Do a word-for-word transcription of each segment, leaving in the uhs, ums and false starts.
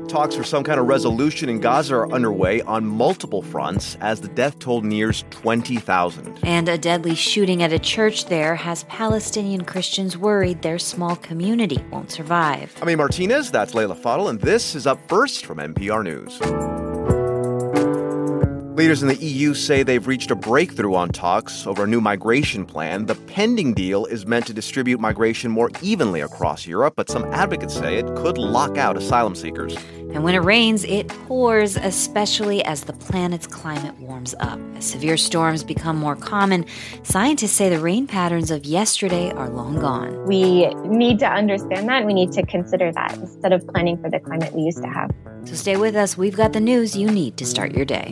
Talks for some kind of resolution in Gaza are underway on multiple fronts as the death toll nears twenty thousand. And a deadly shooting at a church there has Palestinian Christians worried their small community won't survive. I'm Amy Martinez, that's Leila Fadel, and this is Up First from N P R News. Leaders in the E U say they've reached a breakthrough on talks over a new migration plan. The pending deal is meant to distribute migration more evenly across Europe, but some advocates say it could lock out asylum seekers. And when it rains, it pours, especially as the planet's climate warms up. As severe storms become more common, scientists say the rain patterns of yesterday are long gone. We need to understand that. We need to consider that instead of planning for the climate we used to have. So stay with us. We've got the news you need to start your day.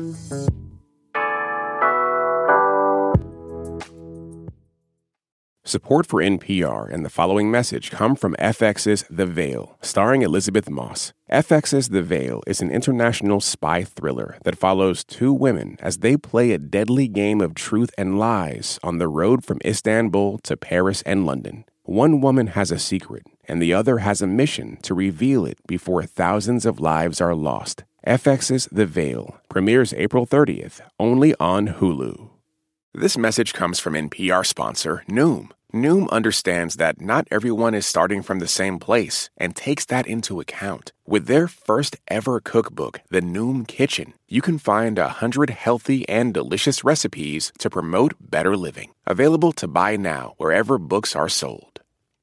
Support for N P R and the following message come from F X's The Veil, starring Elizabeth Moss. F X's The Veil is an international spy thriller that follows two women as they play a deadly game of truth and lies on the road from Istanbul to Paris and London. One woman has a secret, and the other has a mission to reveal it before thousands of lives are lost. F X's The Veil premieres April thirtieth, only on Hulu. This message comes from N P R sponsor Noom. Noom understands that not everyone is starting from the same place and takes that into account. With their first ever cookbook, The Noom Kitchen, you can find a hundred healthy and delicious recipes to promote better living. Available to buy now wherever books are sold.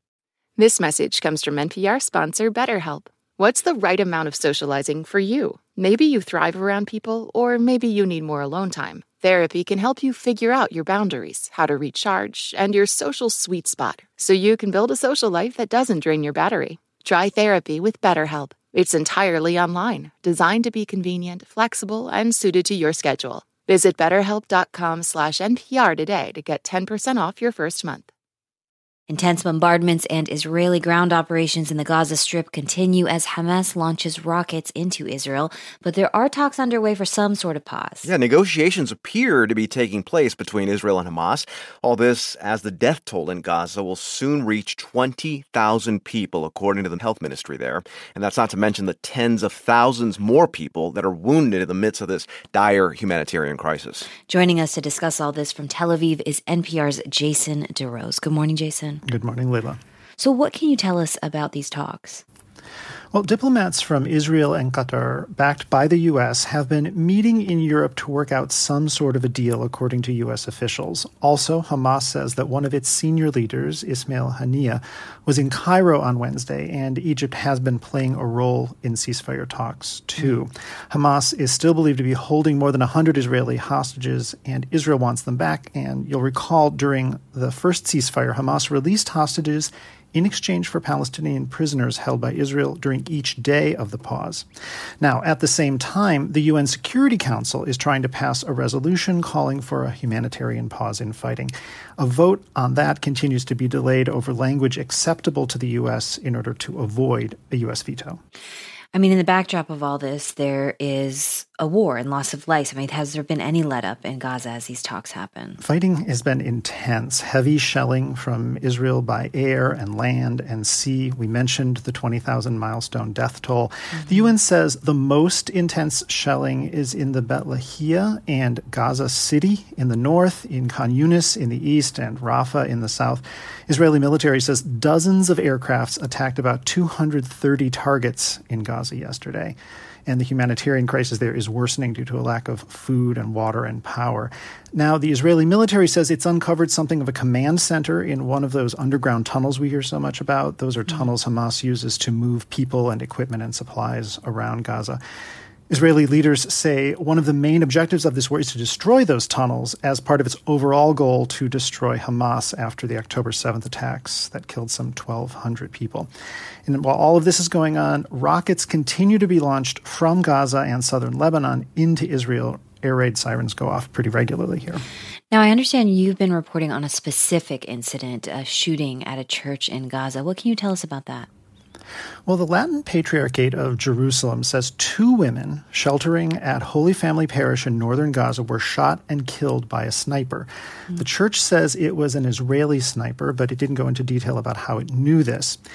This message comes from N P R sponsor BetterHelp. What's the right amount of socializing for you? Maybe you thrive around people, or maybe you need more alone time. Therapy can help you figure out your boundaries, how to recharge, and your social sweet spot, so you can build a social life that doesn't drain your battery. Try therapy with BetterHelp. It's entirely online, designed to be convenient, flexible, and suited to your schedule. Visit betterhelp.com slash NPR today to get ten percent off your first month. Intense bombardments and Israeli ground operations in the Gaza Strip continue as Hamas launches rockets into Israel, but there are talks underway for some sort of pause. Yeah, negotiations appear to be taking place between Israel and Hamas. All this as the death toll in Gaza will soon reach twenty thousand people, according to the health ministry there. And that's not to mention the tens of thousands more people that are wounded in the midst of this dire humanitarian crisis. Joining us to discuss all this from Tel Aviv is N P R's Jason DeRose. Good morning, Jason. Good morning, Leila. So what can you tell us about these talks? Well, diplomats from Israel and Qatar, backed by the U S, have been meeting in Europe to work out some sort of a deal, according to U S officials. Also, Hamas says that one of its senior leaders, Ismail Haniyeh, was in Cairo on Wednesday, and Egypt has been playing a role in ceasefire talks, too. Mm-hmm. Hamas is still believed to be holding more than one hundred Israeli hostages, and Israel wants them back. And you'll recall during the first ceasefire, Hamas released hostages in exchange for Palestinian prisoners held by Israel during each day of the pause. Now, at the same time, the U N Security Council is trying to pass a resolution calling for a humanitarian pause in fighting. A vote on that continues to be delayed over language acceptable to the U S in order to avoid a U S veto. I mean, in the backdrop of all this, there is a war and loss of life. I mean, has there been any let-up in Gaza as these talks happen? Fighting has been intense. Heavy shelling from Israel by air and land and sea. We mentioned the twenty thousand milestone death toll. Mm-hmm. The U N says the most intense shelling is in the Beit Lahia and Gaza City in the north, in Khan Yunis in the east, and Rafah in the south. Israeli military says dozens of aircrafts attacked about two hundred thirty targets in Gaza yesterday. And the humanitarian crisis there is worsening due to a lack of food and water and power. Now, the Israeli military says it's uncovered something of a command center in one of those underground tunnels we hear so much about. Those are tunnels Hamas uses to move people and equipment and supplies around Gaza. Israeli leaders say one of the main objectives of this war is to destroy those tunnels as part of its overall goal to destroy Hamas after the October seventh attacks that killed some twelve hundred people. And while all of this is going on, rockets continue to be launched from Gaza and southern Lebanon into Israel. Air raid sirens go off pretty regularly here. Now, I understand you've been reporting on a specific incident, a shooting at a church in Gaza. What can you tell us about that? Well, the Latin Patriarchate of Jerusalem says two women sheltering at Holy Family Parish in northern Gaza were shot and killed by a sniper. Mm-hmm. The church says it was an Israeli sniper, but it didn't go into detail about how it knew this.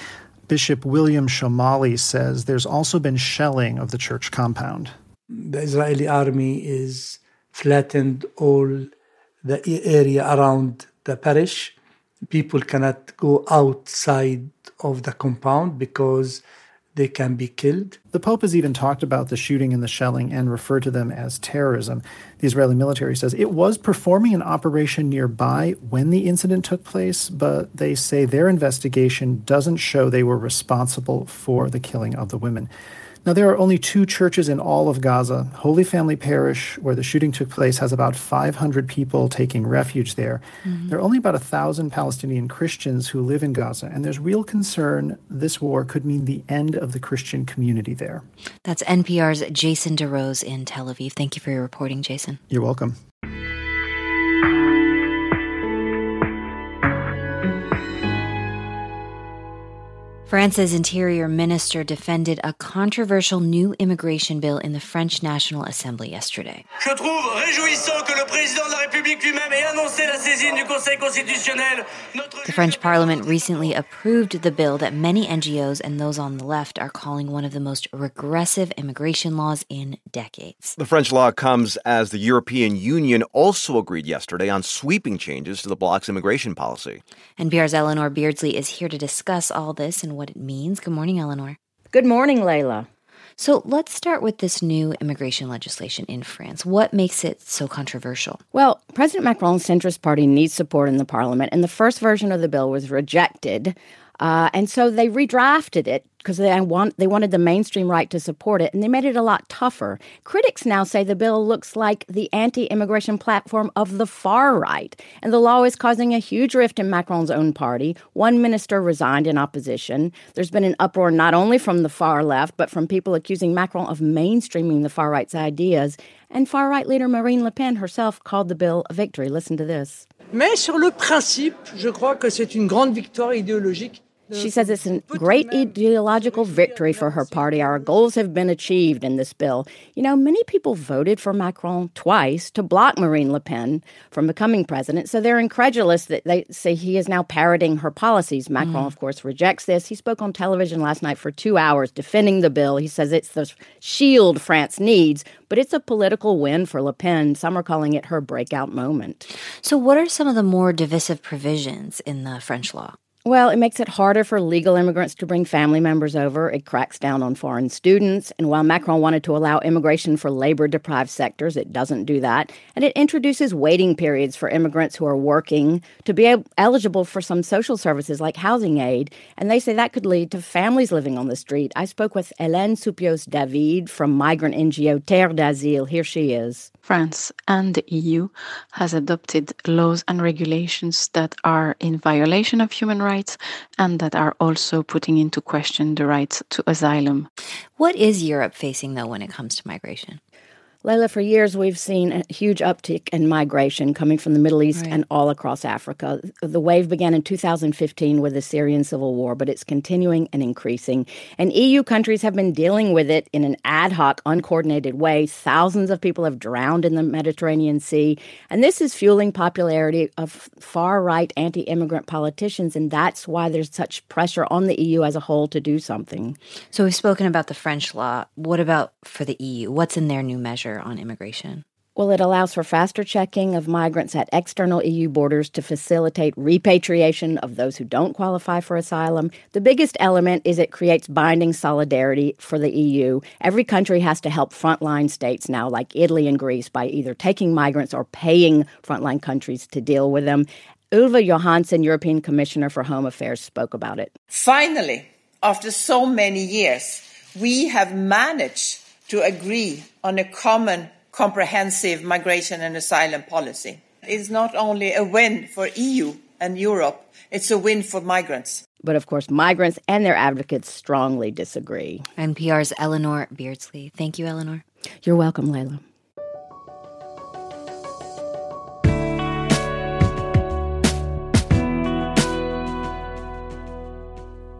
Bishop William Shomali says there's also been shelling of the church compound. The Israeli army is flattened all the area around the parish. People cannot go outside of the compound because they can be killed. The Pope has even talked about the shooting and the shelling and referred to them as terrorism. The Israeli military says it was performing an operation nearby when the incident took place, but they say their investigation doesn't show they were responsible for the killing of the women. Now, there are only two churches in all of Gaza. Holy Family Parish, where the shooting took place, has about five hundred people taking refuge there. Mm-hmm. There are only about one thousand Palestinian Christians who live in Gaza, and there's real concern this war could mean the end of the Christian community there. That's N P R's Jason DeRose in Tel Aviv. Thank you for your reporting, Jason. You're welcome. France's interior minister defended a controversial new immigration bill in the French National Assembly yesterday. Je trouve réjouissant que le président de la République lui-même ait annoncé la saisine du Conseil constitutionnel. The French parliament recently approved the bill that many N G Os and those on the left are calling one of the most regressive immigration laws in decades. The French law comes as the European Union also agreed yesterday on sweeping changes to the bloc's immigration policy. N P R's Eleanor Beardsley is here to discuss all this and what it means. Good morning, Eleanor. Good morning, Layla. So let's start with this new immigration legislation in France. What makes it so controversial? Well, President Macron's centrist party needs support in the parliament, and the first version of the bill was rejected. Uh, and so they redrafted it because they want they wanted the mainstream right to support it, and they made it a lot tougher. Critics now say the bill looks like the anti-immigration platform of the far right, and the law is causing a huge rift in Macron's own party. One minister resigned in opposition. There's been an uproar not only from the far left, but from people accusing Macron of mainstreaming the far right's ideas. And far-right leader Marine Le Pen herself called the bill a victory. Listen to this. Mais sur le principe, je crois que c'est une grande victoire idéologique. She says it's a great ideological victory for her party. Our goals have been achieved in this bill. You know, many people voted for Macron twice to block Marine Le Pen from becoming president, so they're incredulous that they say he is now parroting her policies. Macron, mm. of course, rejects this. He spoke on television last night for two hours defending the bill. He says it's the shield France needs, but it's a political win for Le Pen. Some are calling it her breakout moment. So what are some of the more divisive provisions in the French law? Well, it makes it harder for legal immigrants to bring family members over. It cracks down on foreign students. And while Macron wanted to allow immigration for labor-deprived sectors, it doesn't do that. And it introduces waiting periods for immigrants who are working to be eligible for some social services like housing aid. And they say that could lead to families living on the street. I spoke with Hélène Soupios-David from migrant N G O Terre d'Asile. Here she is. France and the E U has adopted laws and regulations that are in violation of human rights and that are also putting into question the right to asylum. What is Europe facing, though, when it comes to migration? Layla, for years we've seen a huge uptick in migration coming from the Middle East right. and all across Africa. The wave began in two thousand fifteen with the Syrian civil war, but it's continuing and increasing. And E U countries have been dealing with it in an ad hoc, uncoordinated way. Thousands of people have drowned in the Mediterranean Sea. And this is fueling popularity of far-right anti-immigrant politicians, and that's why there's such pressure on the E U as a whole to do something. So we've spoken about the French law. What about for the E U? What's in their new measure on immigration? Well, it allows for faster checking of migrants at external E U borders to facilitate repatriation of those who don't qualify for asylum. The biggest element is it creates binding solidarity for the E U. Every country has to help frontline states now, like Italy and Greece, by either taking migrants or paying frontline countries to deal with them. Ylva Johansson, European Commissioner for Home Affairs, spoke about it. Finally, after so many years, we have managed to agree on a common, comprehensive migration and asylum policy. It's not only a win for E U and Europe, it's a win for migrants. But of course, migrants and their advocates strongly disagree. N P R's Eleanor Beardsley. Thank you, Eleanor. You're welcome, Layla.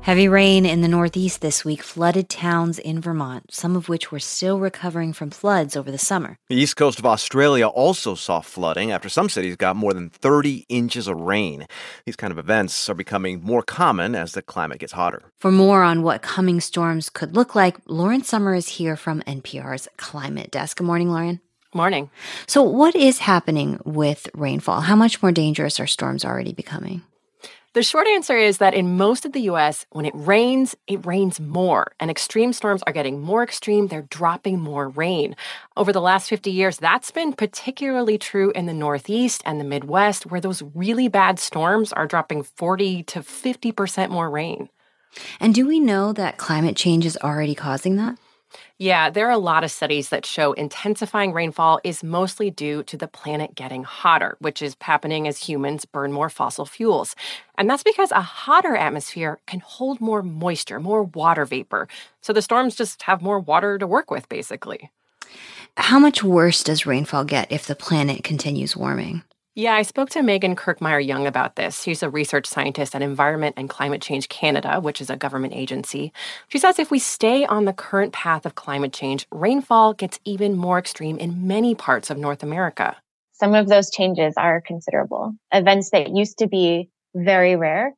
Heavy rain in the Northeast this week flooded towns in Vermont, some of which were still recovering from floods over the summer. The east coast of Australia also saw flooding after some cities got more than thirty inches of rain. These kind of events are becoming more common as the climate gets hotter. For more on what coming storms could look like, Lauren Sommer is here from N P R's Climate Desk. Good morning, Lauren. Morning. So what is happening with rainfall? How much more dangerous are storms already becoming? The short answer is that in most of the U S, when it rains, it rains more. And extreme storms are getting more extreme. They're dropping more rain. Over the last fifty years, that's been particularly true in the Northeast and the Midwest, where those really bad storms are dropping forty to fifty percent more rain. And do we know that climate change is already causing that? Yeah, there are a lot of studies that show intensifying rainfall is mostly due to the planet getting hotter, which is happening as humans burn more fossil fuels. And that's because a hotter atmosphere can hold more moisture, more water vapor. So the storms just have more water to work with, basically. How much worse does rainfall get if the planet continues warming? Yeah, I spoke to Megan Kirkmeyer-Young about this. She's a research scientist at Environment and Climate Change Canada, which is a government agency. She says if we stay on the current path of climate change, rainfall gets even more extreme in many parts of North America. Some of those changes are considerable. Events that used to be very rare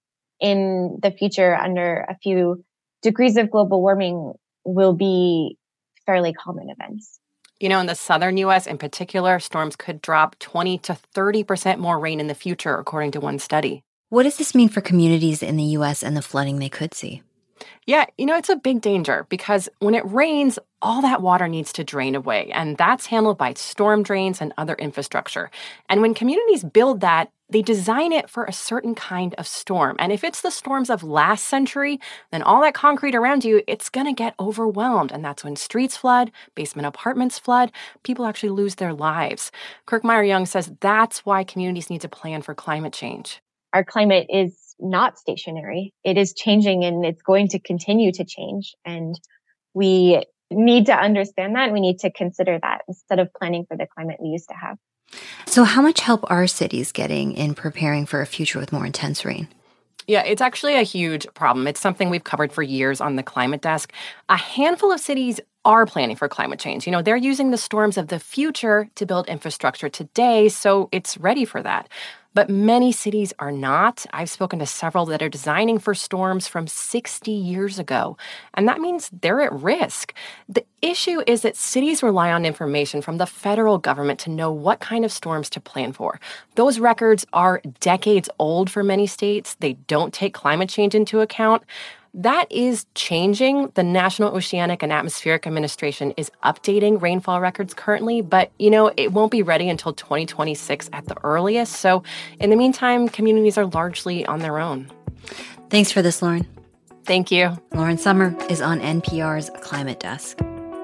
in the future under a few degrees of global warming will be fairly common events. You know, in the southern U S in particular, storms could drop twenty to thirty percent more rain in the future, according to one study. What does this mean for communities in the U S and the flooding they could see? Yeah, you know, it's a big danger because when it rains, all that water needs to drain away, and that's handled by storm drains and other infrastructure. And when communities build that, they design it for a certain kind of storm. And if it's the storms of last century, then all that concrete around you, it's going to get overwhelmed. And that's when streets flood, basement apartments flood, people actually lose their lives. Kirkmeyer-Young says that's why communities need to plan for climate change. Our climate is not stationary. It is changing and it's going to continue to change. And we need to understand that. We need to consider that instead of planning for the climate we used to have. So how much help are cities getting in preparing for a future with more intense rain? Yeah, it's actually a huge problem. It's something we've covered for years on the Climate Desk. A handful of cities are planning for climate change. You know, they're using the storms of the future to build infrastructure today, so it's ready for that. But many cities are not. I've spoken to several that are designing for storms from sixty years ago, and that means they're at risk. The issue is that cities rely on information from the federal government to know what kind of storms to plan for. Those records are decades old for many states. They don't take climate change into account. That is changing. The National Oceanic and Atmospheric Administration is updating rainfall records currently, but, you know, it won't be ready until twenty twenty-six at the earliest. So in the meantime, communities are largely on their own. Thanks for this, Lauren. Thank you. Lauren Sommer is on N P R's Climate Desk.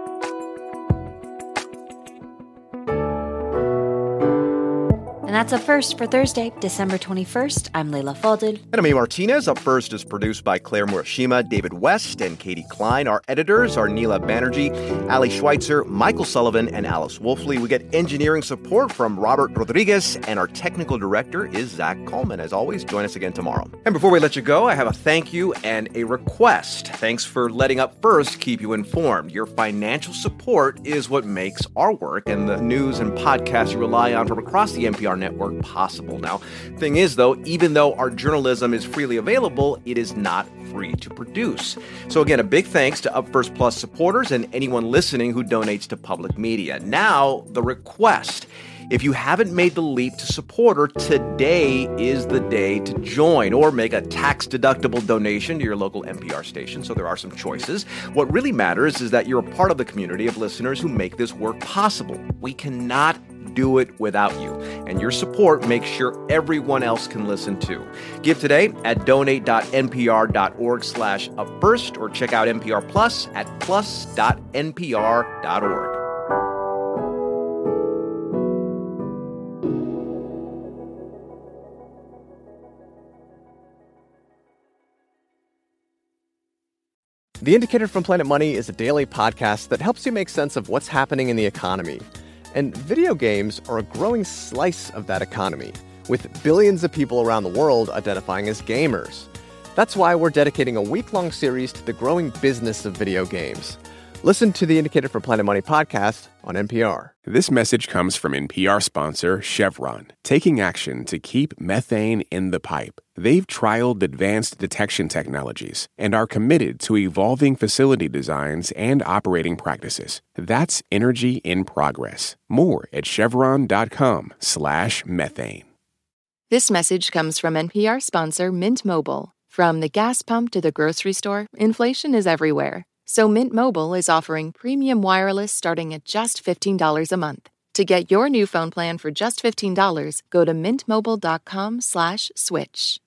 And that's Up First for Thursday, December twenty-first. I'm Leila Fadel. And I'm A. Martinez. Up First is produced by Claire Murashima, David West, and Katie Klein. Our editors are Neela Banerjee, Ali Schweitzer, Michael Sullivan, and Alice Wolfley. We get engineering support from Robert Rodriguez, and our technical director is Zach Coleman. As always, join us again tomorrow. And before we let you go, I have a thank you and a request. Thanks for letting Up First keep you informed. Your financial support is what makes our work and the news and podcasts you rely on from across the N P R network possible. Now, thing is, though, even though our journalism is freely available, it is not free to produce. So again, a big thanks to Up First Plus supporters and anyone listening who donates to public media. Now, the request. If you haven't made the leap to supporter, today is the day to join or make a tax-deductible donation to your local N P R station. So there are some choices. What really matters is that you're a part of the community of listeners who make this work possible. We cannot do it without you. And your support makes sure everyone else can listen too. Give today at donate.npr.org slash upfirst or check out N P R Plus at plus dot n p r dot org. The Indicator from Planet Money is a daily podcast that helps you make sense of what's happening in the economy. And video games are a growing slice of that economy, with billions of people around the world identifying as gamers. That's why we're dedicating a week-long series to the growing business of video games. Listen to the Indicator from Planet Money podcast on N P R. This message comes from N P R sponsor Chevron, taking action to keep methane in the pipe. They've trialed advanced detection technologies and are committed to evolving facility designs and operating practices. That's energy in progress. More at chevron.com slash methane. This message comes from N P R sponsor Mint Mobile. From the gas pump to the grocery store, inflation is everywhere. So Mint Mobile is offering premium wireless starting at just fifteen dollars a month. To get your new phone plan for just fifteen dollars, go to mintmobile.com slash switch.